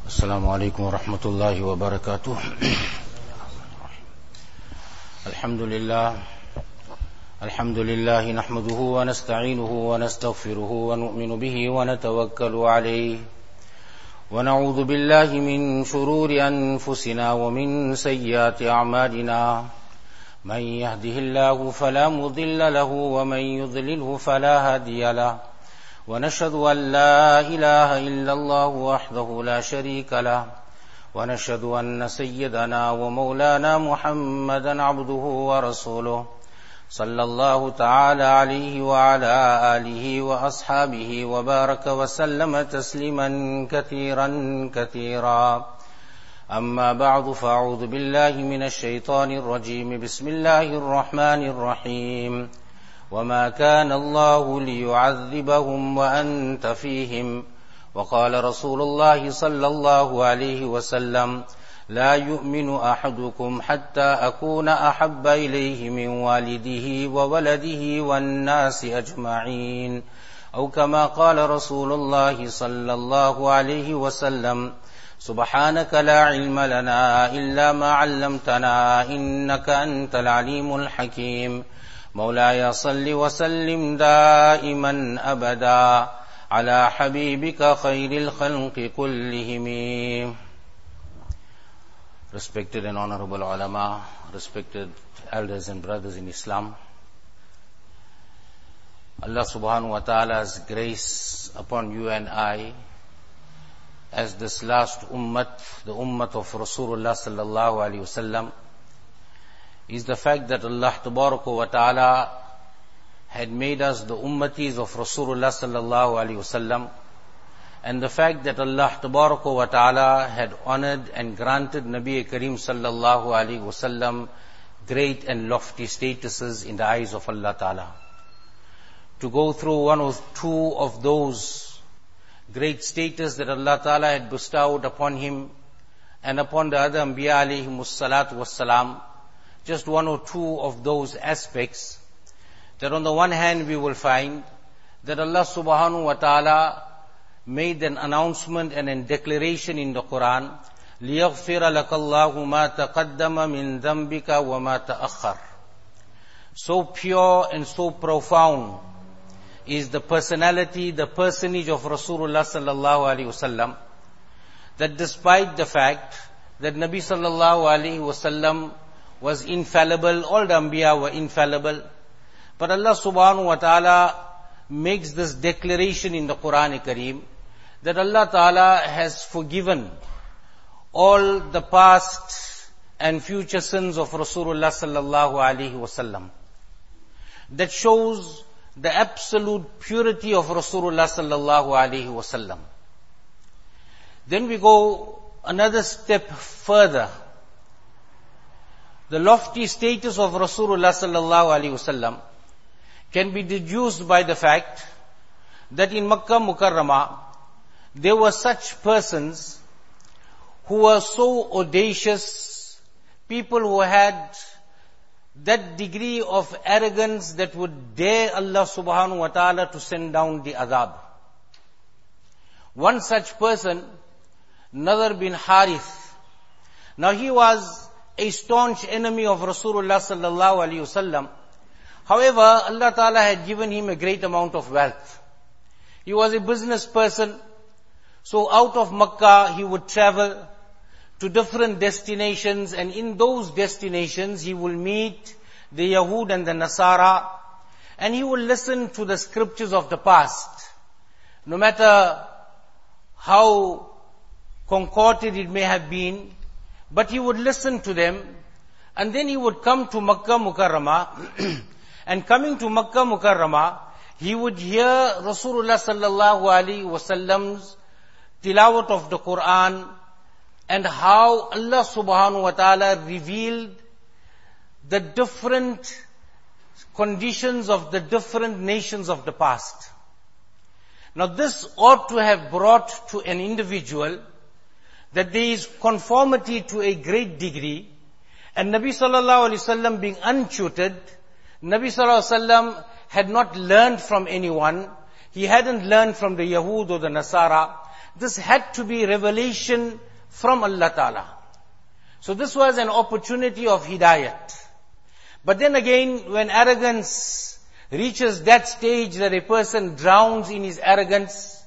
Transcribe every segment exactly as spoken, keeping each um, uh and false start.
السلام عليكم ورحمة الله وبركاته. الحمد لله الحمد لله نحمده ونستعينه ونستغفره ونؤمن به ونتوكل عليه ونعوذ بالله من شرور أنفسنا ومن سيئات أعمالنا من يهده الله فلا مضل له ومن يضلله فلا هادي له ونشهد أن لا إله إلا الله وحده لا شريك له ونشهد أن سيدنا ومولانا محمدا عبده ورسوله صلى الله تعالى عليه وعلى آله وأصحابه وبارك وسلم تسليما كثيرا كثيرا. أما بعد فأعوذ بالله من الشيطان الرجيم. بسم الله الرحمن الرحيم. وما كان الله ليعذبهم وأنت فيهم وقال رسول الله صلى الله عليه وسلم لا يؤمن أحدكم حتى أكون أحب إليه من والده وولده والناس أجمعين أو كما قال رسول الله صلى الله عليه وسلم سبحانك لا علم لنا إلا ما علمتنا إنك أنت العليم الحكيم. مولاي صل وسلم دائما أبدا على حبيبك خير الخلق كلهم. Respected and honorable ulama, respected elders and brothers in Islam, Allah subhanahu wa ta'ala's grace upon you and I as this last ummat, the ummat of Rasulullah sallallahu alaihi wasallam, is the fact that Allah tabaraka wa ta'ala had made us the ummatis of Rasulullah sallallahu alaihi wasallam, and the fact that Allah tabaraka wa ta'ala had honored and granted Nabi Kareem sallallahu alaihi wasallam great and lofty statuses in the eyes of Allah ta'ala. To go through one or two of those great status that Allah ta'ala had bestowed upon him and upon the other Anbiya alayhimus salatu wassalam, just one or two of those aspects, that on the one hand we will find that Allah subhanahu wa ta'ala made an announcement and a declaration in the Quran, لِيَغْفِرَ لَكَ اللَّهُ مَا تَقَدَّمَ مِنْ ذَنْبِكَ وَمَا تَأَخَّرَ. So pure and so profound is the personality, the personage of Rasulullah sallallahu alaihi wasallam, that despite the fact that Nabi sallallahu alaihi wasallam was infallible, all the Anbiya were infallible, but Allah subhanahu wa ta'ala makes this declaration in the Quran Kareem that Allah ta'ala has forgiven all the past and future sins of Rasulullah sallallahu alaihi wasallam. That shows the absolute purity of Rasulullah sallallahu alaihi wasallam. Then we go another step further. The lofty status of Rasulullah sallallahu alaihi wasallam can be deduced by the fact that in Makkah Mukarramah there were such persons who were so audacious, people who had that degree of arrogance that would dare Allah subhanahu wa ta'ala to send down the adhab. One such person, Nadhr bin Harith. Now he was a staunch enemy of Rasulullah sallallahu alaihi wasallam. However, Allah ta'ala had given him a great amount of wealth. He was a business person, so out of Makkah he would travel to different destinations, and in those destinations he will meet the Yahud and the Nasara, and he will listen to the scriptures of the past. No matter how concocted it may have been, but he would listen to them, and then he would come to Makkah Mukarramah, and coming to Makkah Mukarramah, he would hear Rasulullah sallallahu alaihi wasallam's tilawat of the Quran, and how Allah subhanahu wa ta'ala revealed the different conditions of the different nations of the past. Now this ought to have brought to an individual that there is conformity to a great degree, and Nabi sallallahu alaihi wasallam being untutored, Nabi sallallahu alaihi wasallam had not learned from anyone, he hadn't learned from the Yahud or the Nasara, this had to be revelation from Allah Ta'ala. So this was an opportunity of hidayat. But then again, when arrogance reaches that stage that a person drowns in his arrogance,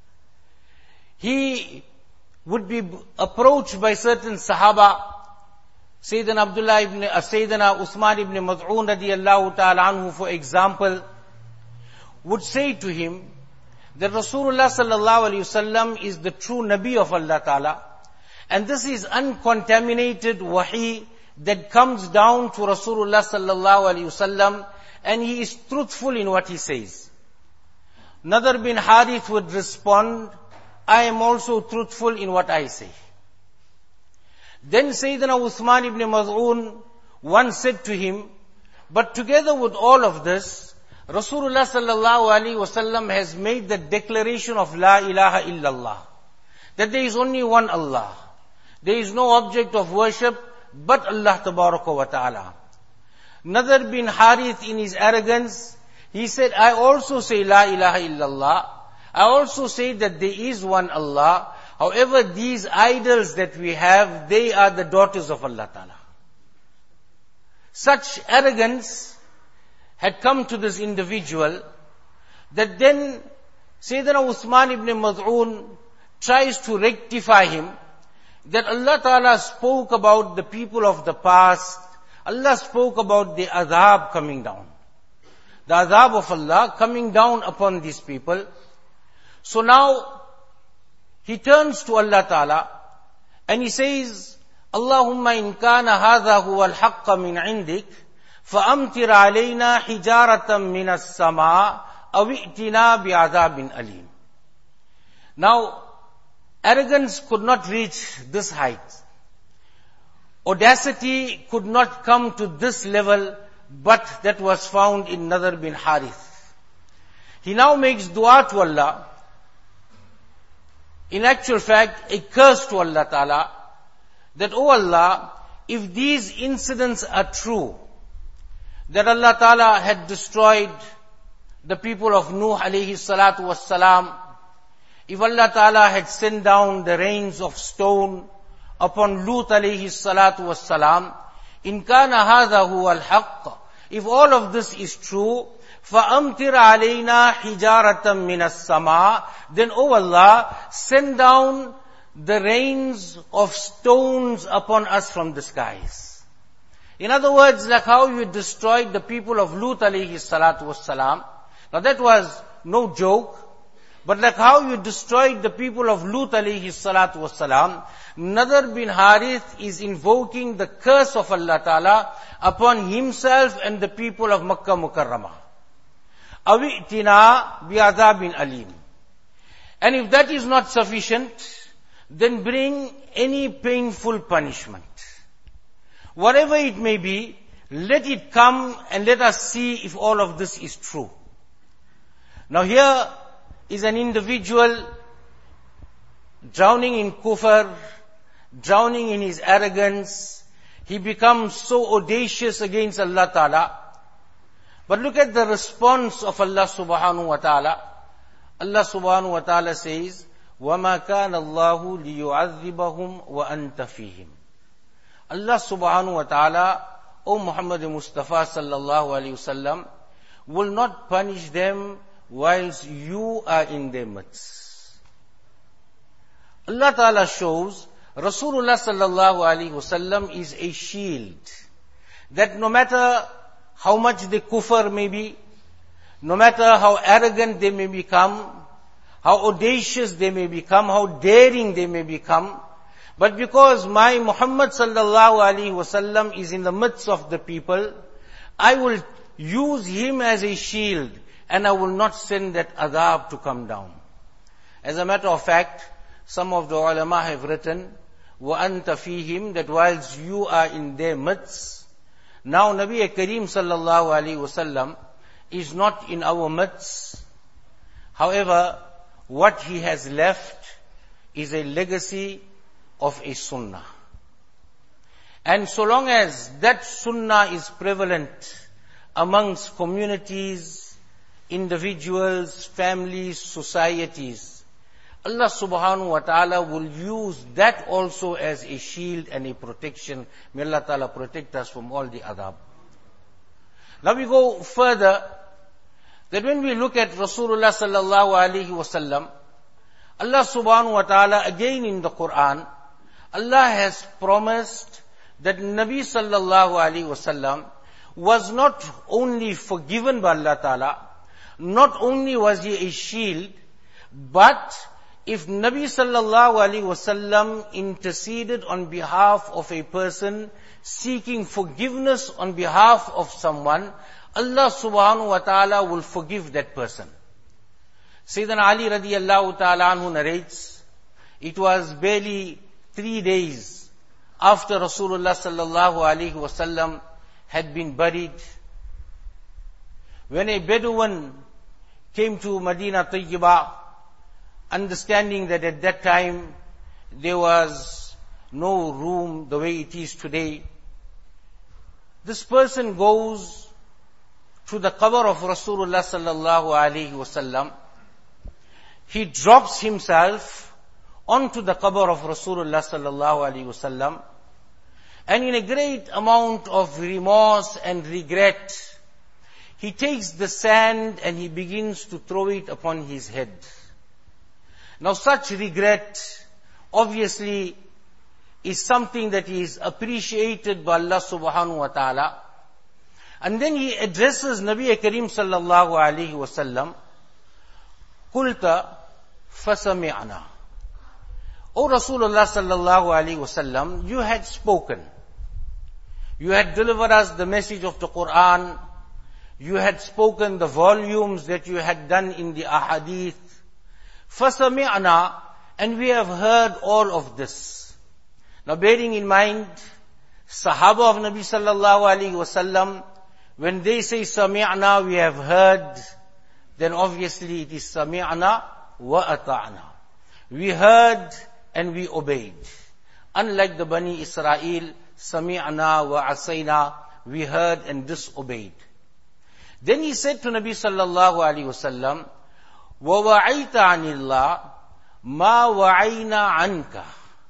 he would be approached by certain Sahaba. Sayyidina Abdullah ibn, uh, Sayyidina Uthman ibn Maz'un radiyallahu ta'ala anhu, for example, would say to him that Rasulullah sallallahu alayhi wasallam is the true Nabi of Allah Ta'ala, and this is uncontaminated wahi that comes down to Rasulullah sallallahu alayhi wasallam, and he is truthful in what he says. Nadr bin Harith would respond, I am also truthful in what I say. Then Sayyidina Uthman ibn Maz'un once said to him, but together with all of this, Rasulullah sallallahu alaihi wasallam has made the declaration of La ilaha illallah, that there is only one Allah. There is no object of worship but Allah tabaraka wa ta'ala. Nadr bin Harith, in his arrogance, he said, I also say La ilaha illallah. I also say that there is one Allah. However, these idols that we have, they are the daughters of Allah Ta'ala. Such arrogance had come to this individual that then Sayyidina Uthman ibn Maz'un tries to rectify him, that Allah Ta'ala spoke about the people of the past. Allah spoke about the azab coming down. The azab of Allah coming down upon these people. So now, he turns to Allah Ta'ala and he says, Allahumma in kana hadha huwa al-haqqa min indik, fa'amtir alayna hijaratan min as-sama' aw i'tina bi'adhabin alim. Now, arrogance could not reach this height. Audacity could not come to this level, but that was found in Nadr bin Harith. He now makes dua to Allah. In actual fact, a curse to Allah Ta'ala, that, O Allah, if these incidents are true, that Allah Ta'ala had destroyed the people of Nuh alayhi salatu wassalam, if Allah Ta'ala had sent down the rains of stone upon Lut alayhi salatu wassalam, in kana hadha huwa al-haqq, if all of this is true, فَأَمْتِرْ عَلَيْنَا حِجَارَةً مِّنَ السَّمَاءِ, then, O Allah, send down the rains of stones upon us from the skies. In other words, like how you destroyed the people of Lut alayhi salatu wassalam. Now that was no joke, but like how you destroyed the people of Lut alayhi salatu wassalam, Nadr bin Harith is invoking the curse of Allah Ta'ala upon himself and the people of Makkah Mukarramah. Awi'tina bi'adhabin alim. And if that is not sufficient, then bring any painful punishment. Whatever it may be, let it come and let us see if all of this is true. Now here is an individual drowning in kufr, drowning in his arrogance. He becomes so audacious against Allah Ta'ala. But look at the response of Allah subhanahu wa ta'ala. Allah subhanahu wa ta'ala says, وَمَا كَانَ اللَّهُ لِيُعَذِّبَهُمْ وَأَنْتَ فِيهِمْ. Allah subhanahu wa ta'ala, O Muhammad Mustafa sallallahu alayhi wasallam, will not punish them whilst you are in their midst. Allah ta'ala shows Rasulullah sallallahu alayhi wasallam is a shield, that no matter how much the kufr may be, no matter how arrogant they may become, how audacious they may become, how daring they may become, but because my Muhammad sallallahu alaihi wasallam is in the midst of the people, I will use him as a shield and I will not send that adhab to come down. As a matter of fact, some of the ulama have written, وَأَنْتَ فِيهِمْ, that whilst you are in their midst. Now Nabi Kareem sallallahu alaihi wasallam is not in our midst. However, what he has left is a legacy of a sunnah. And so long as that sunnah is prevalent amongst communities, individuals, families, societies, Allah subhanahu wa ta'ala will use that also as a shield and a protection. May Allah ta'ala protect us from all the adab. Now we go further, that when we look at Rasulullah sallallahu alaihi wasallam, Allah subhanahu wa ta'ala again in the Quran, Allah has promised that Nabi sallallahu alaihi wasallam was not only forgiven by Allah ta'ala, not only was he a shield, but if Nabi sallallahu alaihi wasallam interceded on behalf of a person seeking forgiveness on behalf of someone, Allah subhanahu wa ta'ala will forgive that person. Sayyidina Ali radiallahu ta'ala anhu narrates, it was barely three days after Rasulullah sallallahu alaihi wasallam had been buried, when a Bedouin came to Medina Tayyibah, understanding that at that time there was no room the way it is today. This person goes to the qabr of Rasulullah sallallahu alaihi wasallam. He drops himself onto the qabr of Rasulullah sallallahu alaihi wasallam, and in a great amount of remorse and regret, he takes the sand and he begins to throw it upon his head. Now such regret obviously is something that is appreciated by Allah subhanahu wa ta'ala. And then he addresses Nabi Kareem sallallahu alayhi wa sallam, قُلْتَ فَسَمِعْنَا. O Rasulullah sallallahu alayhi wa sallam, you had spoken. You had delivered us the message of the Quran. You had spoken the volumes that you had done in the ahadith. فَسَمِعْنَا, and we have heard all of this. Now bearing in mind, Sahaba of Nabi sallallahu alayhi wa sallam, when they say sami'na, we have heard, then obviously it is sami'na wa ata'na. We heard and we obeyed. Unlike the Bani Israel, sami'na wa asayna, we heard and disobeyed. Then he said to Nabi sallallahu alayhi wa sallam, وَوَعَيْتَ عَنِ اللَّهِ مَا وَعَيْنَا عَنْكَ.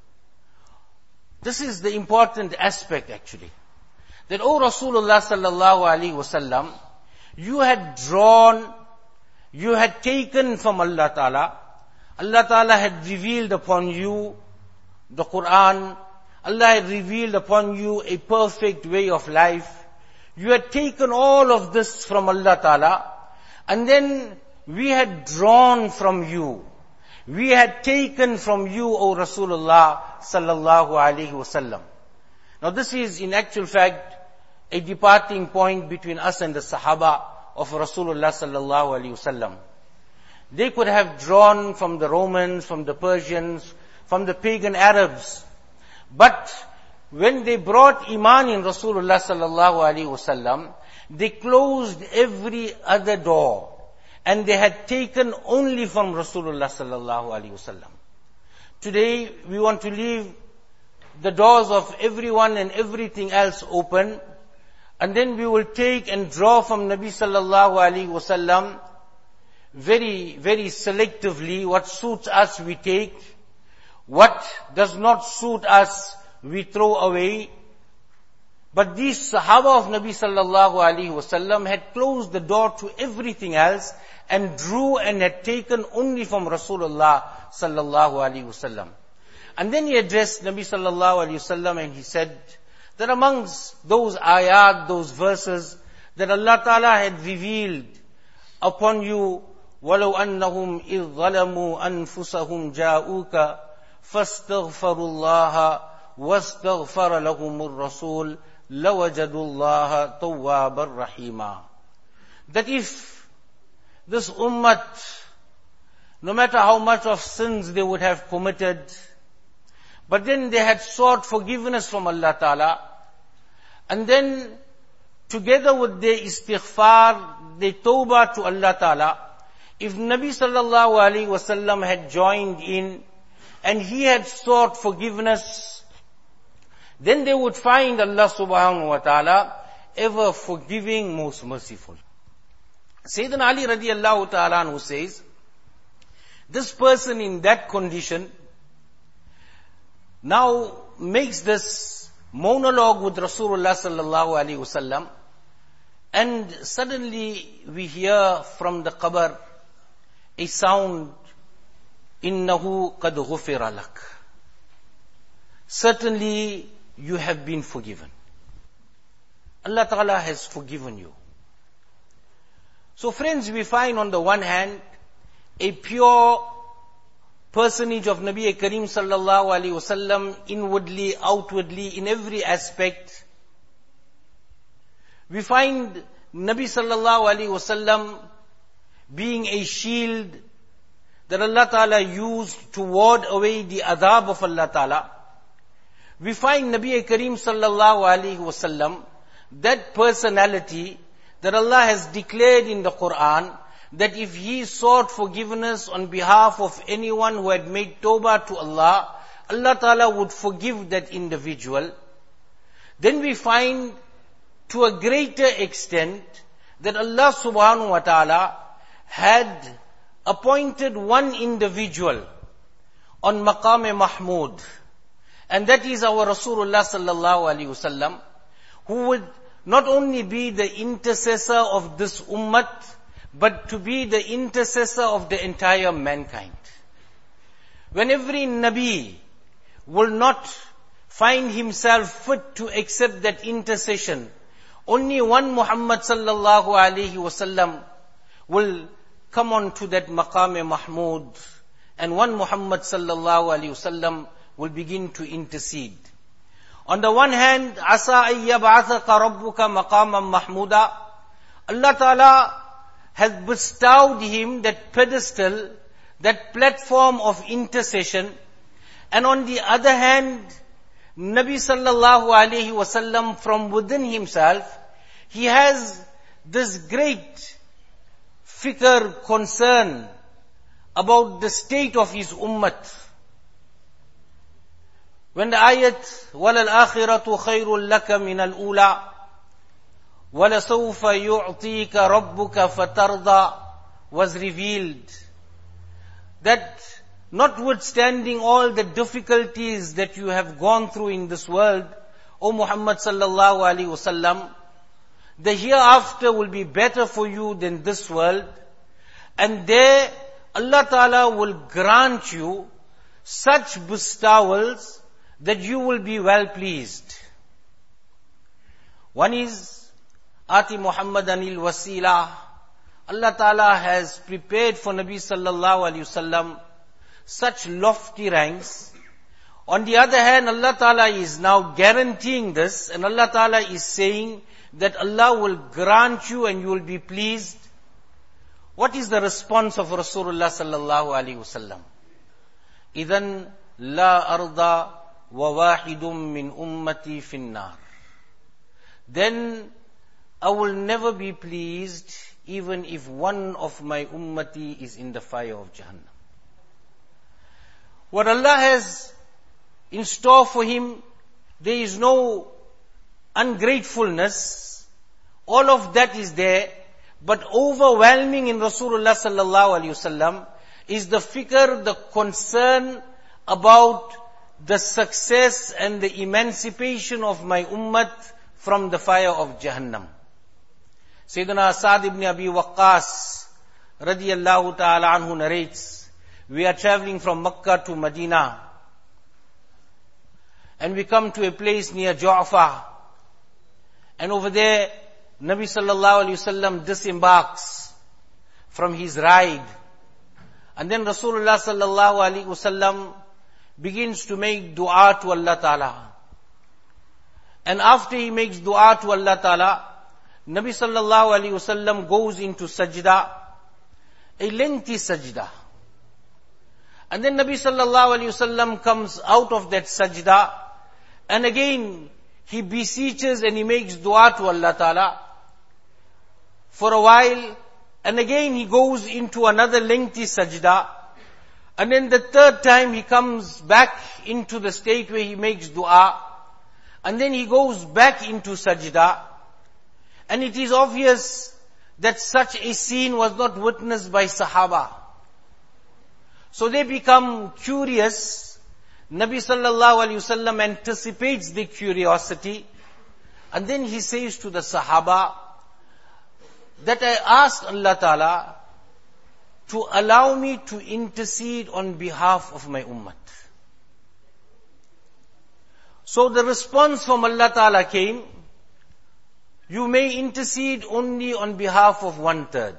This is the important aspect actually. That, O Rasulullah sallallahu alaihi wasallam, you had drawn, you had taken from Allah Ta'ala, Allah Ta'ala had revealed upon you the Quran, Allah had revealed upon you a perfect way of life. You had taken all of this from Allah Ta'ala, and then we had drawn from you. We had taken from you, O Rasulullah sallallahu alaihi wasallam. Now this is in actual fact a departing point between us and the Sahaba of Rasulullah sallallahu alaihi wasallam. They could have drawn from the Romans, from the Persians, from the pagan Arabs. But when they brought Iman in Rasulullah sallallahu alaihi wasallam, they closed every other door. And they had taken only from Rasulullah sallallahu alaihi wasallam. Today, we want to leave the doors of everyone and everything else open, and then we will take and draw from Nabi sallallahu alaihi wasallam very, very selectively. What suits us, we take. What does not suit us, we throw away. But these Sahaba of Nabi sallallahu alaihi wasallam had closed the door to everything else and drew and had taken only from Rasulullah sallallahu alaihi wasallam. And then he addressed Nabi sallallahu alaihi wasallam and he said that amongst those ayat, those verses that Allah Ta'ala had revealed upon you, وَلَوْ أَنَّهُمْ إِذْ ظَلَمُوا أَنفُسَهُمْ جَاءُوكَ فَاسْتَغْفَرُوا اللَّهَ وَاسْتَغْفَرَ لَهُمُ الرَّسُولُ لَوَجَدُوا اللَّهَ تَوَّابًا رَحِيمًا. That if this ummah, no matter how much of sins they would have committed, but then they had sought forgiveness from Allah Ta'ala, and then together with their istighfar, their tawbah to Allah Ta'ala, if Nabi sallallahu alaihi wasallam had joined in and he had sought forgiveness, then they would find Allah subhanahu wa ta'ala ever forgiving, most merciful. Sayyidina Ali radiallahu ta'ala anhu says This person in that condition now makes this monologue with Rasulullah sallallahu alaihi wasallam, and suddenly we hear from the qabr a sound, innahu qad ghufira lak. Certainly you have been forgiven. Allah Ta'ala has forgiven you. So friends, we find on the one hand a pure personage of Nabi Kareem sallallahu alaihi wasallam, inwardly, outwardly, in every aspect. We find Nabi sallallahu alaihi wasallam being a shield that Allah Ta'ala used to ward away the adhab of Allah Ta'ala. We find Nabi Kareem sallallahu alaihi wasallam, that personality that Allah has declared in the Quran, that if he sought forgiveness on behalf of anyone who had made tawbah to Allah, Allah Ta'ala would forgive that individual. Then we find to a greater extent that Allah subhanahu wa ta'ala had appointed one individual on Maqam Mahmud, and that is our Rasulullah sallallahu alaihi wasallam, who would not only be the intercessor of this ummah, but to be the intercessor of the entire mankind. When every Nabi will not find himself fit to accept that intercession, only one Muhammad sallallahu alaihi wasallam will come on to that Maqam Mahmud, and one Muhammad sallallahu alaihi wasallam will begin to intercede. On the one hand, asa ay yab'athaka rabbuka maqaman mahmuda. Allah Ta'ala has bestowed him that pedestal, that platform of intercession. And on the other hand, Nabi sallallahu alaihi wasallam, from within himself, he has this great fikr, concern about the state of his ummah. When the ayat, وَلَلْآخِرَةُ خَيْرٌ لَكَ مِنَ الْأُولَى وَلَسَوْفَ يُعْطِيكَ رَبُّكَ فَتَرْضَى, was revealed, that notwithstanding all the difficulties that you have gone through in this world, O Muhammad sallallahu alaihi wasallam, the hereafter will be better for you than this world, and there Allah Ta'ala will grant you such bestowals that you will be well pleased. One is, Ati Muhammadanil Wasila. Allah Ta'ala has prepared for Nabi sallallahu alaihi wasallam such lofty ranks. On the other hand, Allah Ta'ala is now guaranteeing this, and Allah Ta'ala is saying that Allah will grant you and you will be pleased. What is the response of Rasulullah sallallahu alaihi wasallam? Idhan la arda wa wahidum min ummati finnar. Then I will never be pleased even if one of my ummati is in the fire of Jahannam. What Allah has in store for him, there is no ungratefulness. All of that is there, but overwhelming in Rasulullah sallallahu alaihi wasallam is the fikr, the concern about the success and the emancipation of my ummah from the fire of Jahannam. Sayyidina Sa'd ibn Abi Waqqas radiyallahu ta'ala anhu narrates, we are traveling from Makkah to Medina, and we come to a place near Ju'fa, and over there Nabi sallallahu alaihi wasallam disembarks from his ride, and then Rasulullah sallallahu alaihi wasallam begins to make dua to Allah Ta'ala. And after he makes dua to Allah Ta'ala, Nabi sallallahu alaihi wasallam goes into sajda, a lengthy sajda. And then Nabi sallallahu alaihi wasallam comes out of that sajda, and again he beseeches and he makes dua to Allah Ta'ala for a while, and again he goes into another lengthy sajda, and then the third time he comes back into the state where he makes dua, and then he goes back into sajda. And it is obvious that such a scene was not witnessed by Sahaba. So they become curious. Nabi sallallahu alayhi wasallam anticipates the curiosity. And then he says to the Sahaba that I asked Allah Ta'ala to allow me to intercede on behalf of my ummah. So the response from Allah Ta'ala came, you may intercede only on behalf of one third.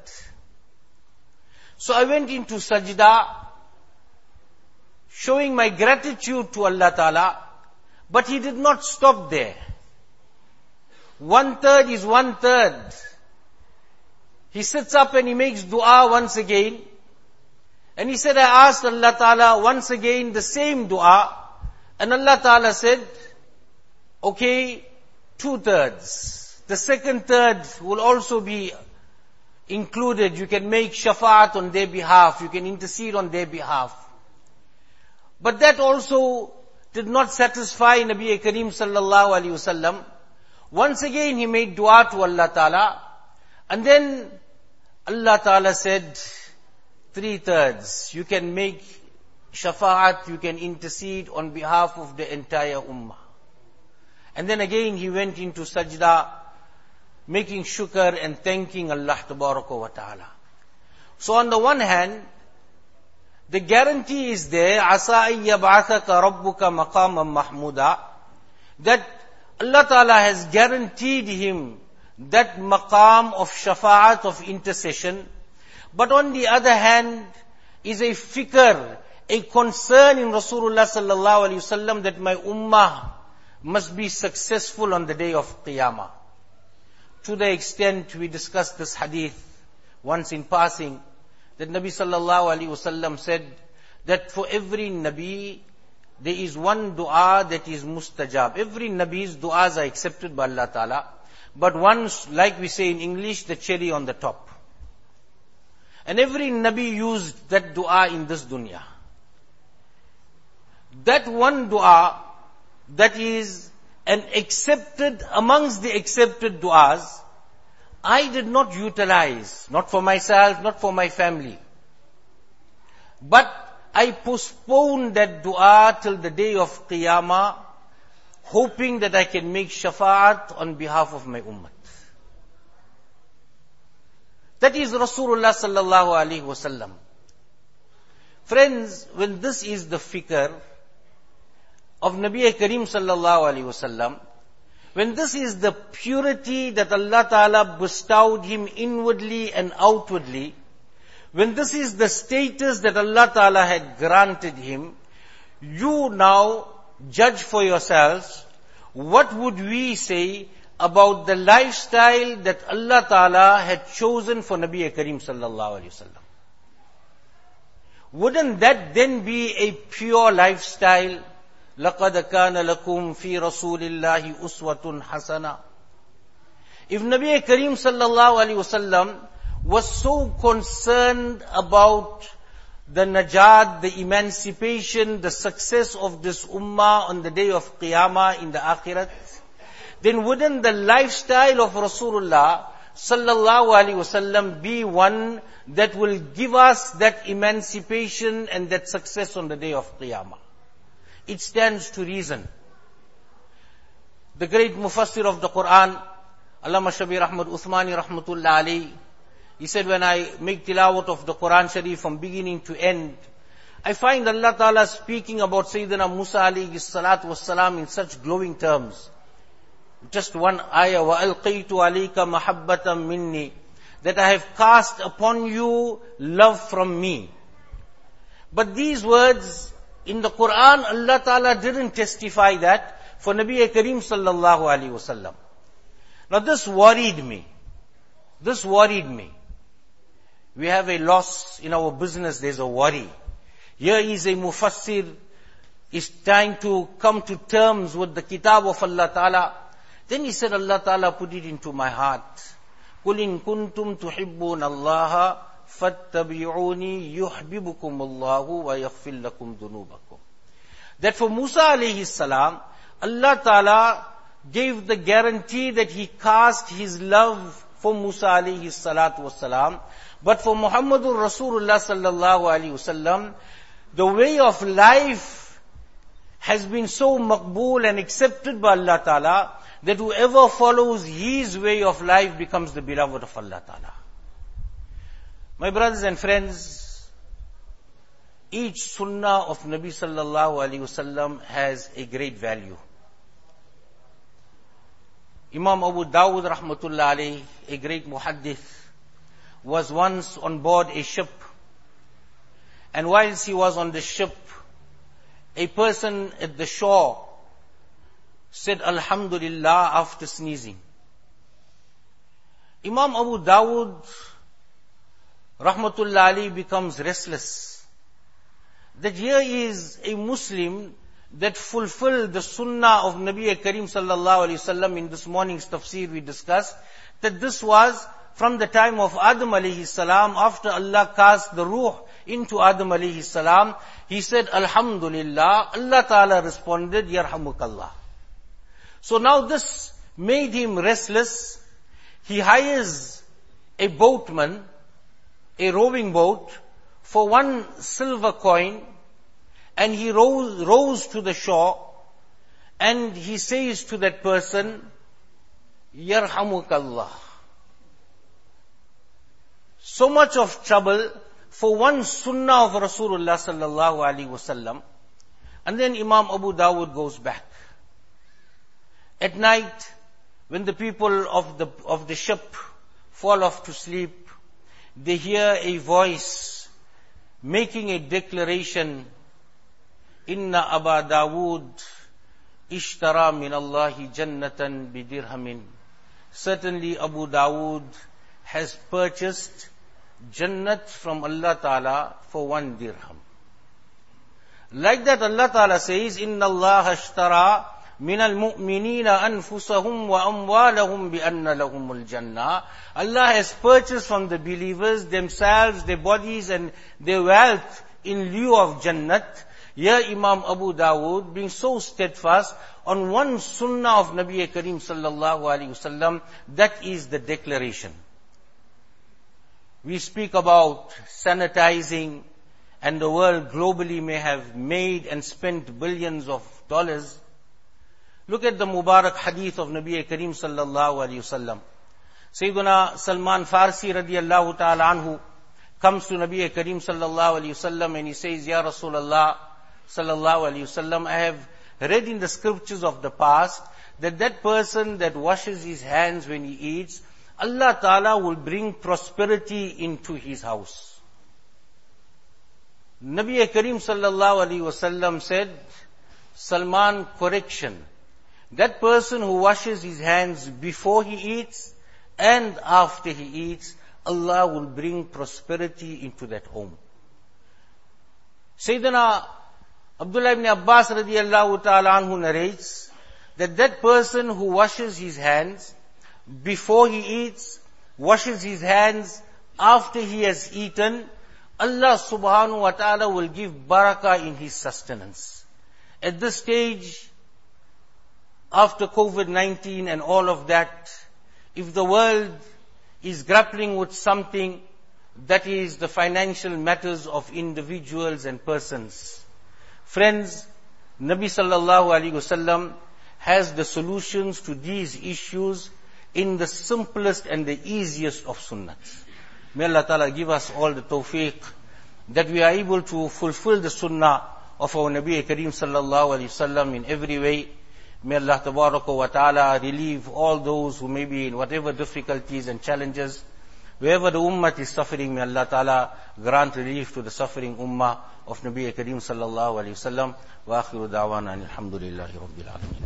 So I went into sajda, showing my gratitude to Allah Ta'ala, but He did not stop there. One third is one third. He sits up and he makes dua once again. And he said, I asked Allah Ta'ala once again the same dua. And Allah Ta'ala said, okay, two thirds. The second third will also be included. You can make shafa'at on their behalf. You can intercede on their behalf. But that also did not satisfy Nabi Kareem sallallahu alayhi wasallam. Once again he made dua to Allah Ta'ala. And then Allah Ta'ala said, three thirds. You can make shafa'at, you can intercede on behalf of the entire ummah. And then again he went into sajda, making shukr and thanking Allah Tabaraka wa Ta'ala. So on the one hand, the guarantee is there, asa ay yab'athaka rabbuka maqaman mahmuda, that Allah Ta'ala has guaranteed him that maqam of shafa'at, of intercession. But on the other hand, is a fikr, a concern in Rasulullah sallallahu alaihi wasallam that my ummah must be successful on the day of Qiyamah. To the extent we discussed this hadith once in passing, that Nabi sallallahu alaihi wasallam said that for every Nabi there is one dua that is mustajab. Every Nabi's duas are accepted by Allah Ta'ala. But once, like we say in English, the cherry on the top. And every Nabi used that dua in this dunya. That one dua that is an accepted, amongst the accepted duas, I did not utilize, not for myself, not for my family. But I postponed that dua till the day of Qiyamah, hoping that I can make shafa'at on behalf of my ummah. That is Rasulullah sallallahu alaihi wasallam. Friends, when this is the fikr of Nabi Kareem sallallahu alaihi wasallam, when this is the purity that Allah Ta'ala bestowed him inwardly and outwardly, when this is the status that Allah Ta'ala had granted him, you now judge for yourselves, what would we say about the lifestyle that Allah Ta'ala had chosen for Nabi Kareem sallallahu alaihi wasallam? Wouldn't that then be a pure lifestyle? لَقَدْ كَانَ لَكُمْ فِي رَسُولِ اللَّهِ أُسْوَةٌ حَسَنَةٌ. If Nabi Kareem sallallahu alaihi wasallam was so concerned about the najat, the emancipation, the success of this ummah on the day of Qiyamah in the Akhirat, then wouldn't the lifestyle of Rasulullah sallallahu alaihi wasallam be one that will give us that emancipation and that success on the day of Qiyamah? It stands to reason. The great Mufassir of the Quran, Allama Shabir Ahmad Uthmani rahmatullah alayhi, he said, when I make tilawat of the Quran Sharif from beginning to end, I find Allah Ta'ala speaking about Sayyidina Musa alayhi salatu wassalam in such glowing terms. Just one ayah, وَأَلْقَيْتُ عَلَيْكَ مَحَبَّةً مِنِّي, that I have cast upon you love from me. But these words in the Quran, Allah Ta'ala didn't testify that for Nabi Kareem sallallahu alaihi wasallam. Now this worried me. This worried me. We have a loss in our business, there's a worry. Here is a mufassir, is trying to come to terms with the kitab of Allah Ta'ala. Then he said, Allah Ta'ala put it into my heart. قُلْ إِن كُنْتُمْ تُحِبُّونَ اللَّهَ فَاتَّبِعُونِي يُحْبِبُكُمُ اللَّهُ وَيَغْفِرْ لَكُمْ ذُنُوبَكُمْ. That for Musa alayhi salam, Allah Ta'ala gave the guarantee that He cast His love for Musa alayhi salatu wasalam. But for Muhammadur Rasulullah sallallahu alayhi wasallam, the way of life has been so maqbool and accepted by Allah Ta'ala that whoever follows his way of life becomes the beloved of Allah Ta'ala. My brothers and friends, each sunnah of Nabi Sallallahu Alaihi Wasallam has a great value. Imam Abu Dawud Rahmatullah Alayhi, a great muhaddith, was once on board a ship, and whilst he was on the ship, a person at the shore said Alhamdulillah after sneezing. Imam Abu Dawud Rahmatullah Alayhi becomes restless, that here is a Muslim that fulfilled the sunnah of Nabi Kareem Sallallahu Alaihi Wasallam. In this morning's tafsir we discussed that this was from the time of Adam alayhi salam, after Allah cast the ruh into Adam alayhi salam. He said Alhamdulillah. Allah Ta'ala responded Yarhamukallah. So now this made him restless. He hires a boatman, a rowing boat, for one silver coin, and he rows, rows to the shore, and he says to that person, Yarhamukallah. So much of trouble for one sunnah of Rasulullah Sallallahu Alaihi Wasallam. And then Imam Abu Dawud goes back. At night, when the people of the, of the ship fall off to sleep, they hear a voice making a declaration, Inna Aba Dawud ishtara min Allahi jannatan bidirhamin. Certainly Abu Dawud has purchased Jannat from Allah Ta'ala for one dirham. Like that Allah Ta'ala says, Inna Allah ashtara min al-mu'minina anfusahum wa amwalahum bi anna lahumul jannah. Allah has purchased from the believers themselves, their bodies and their wealth in lieu of Jannat. Here Imam Abu Dawud being so steadfast on one sunnah of Nabi Kareem Sallallahu Alaihi Wasallam, that is the declaration. We speak about sanitizing, and the world globally may have made and spent billions of dollars. Look at the Mubarak hadith of Nabi Kareem Sallallahu Alaihi Wasallam. Sayyiduna Salman Farsi radiyallahu ta'ala anhu comes to Nabi Kareem Sallallahu Alaihi Wasallam and he says, Ya Rasulullah Sallallahu Alaihi Wasallam, I have read in the scriptures of the past that that person that washes his hands when he eats, Allah Ta'ala will bring prosperity into his house. Nabi Kareem Sallallahu Alaihi Wasallam said, Salman, correction. That person who washes his hands before he eats and after he eats, Allah will bring prosperity into that home. Sayyidina Abdullah ibn Abbas radiyallahu ta'ala anhu narrates that that person who washes his hands before he eats, washes his hands after he has eaten, Allah subhanahu wa ta'ala will give barakah in his sustenance. At this stage, after COVID nineteen and all of that, if the world is grappling with something, that is the financial matters of individuals and persons. Friends, Nabi Sallallahu Alaihi Wasallam has the solutions to these issues in the simplest and the easiest of sunnahs. May Allah Ta'ala give us all the tawfiq that we are able to fulfill the sunnah of our Nabi Kareem Sallallahu Alaihi Wasallam in every way. May Allah Tabaraka wa Ta'ala relieve all those who may be in whatever difficulties and challenges. Wherever the ummah is suffering, may Allah Ta'ala grant relief to the suffering ummah of Nabi Kareem Sallallahu Alaihi Wasallam. Wa akhiru da'wana alhamdulillahi rabbil alamin.